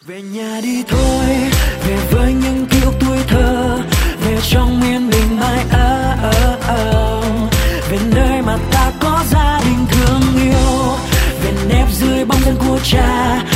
Về nhà đi thôi, về với những ký ức tuổi thơ, về trong yên bình mãi về nơi mà ta có gia đình thương yêu, về nếp dưới bóng dáng của cha,